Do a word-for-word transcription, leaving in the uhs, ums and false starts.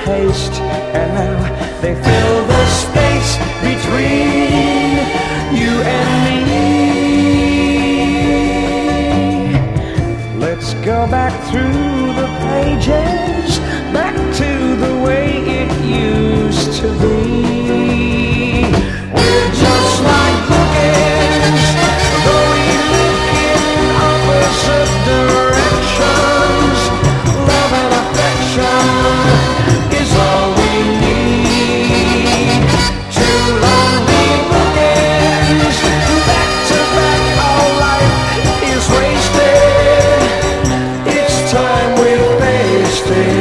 taste, and now they fill the space between you and me. Let's go back through the pages, back to the way it used to be. We're just like bookends, though we look in opposite directions. Love and affection is all we need. Two lonely bookends, back to back, all life is wasted. It's time we faced it.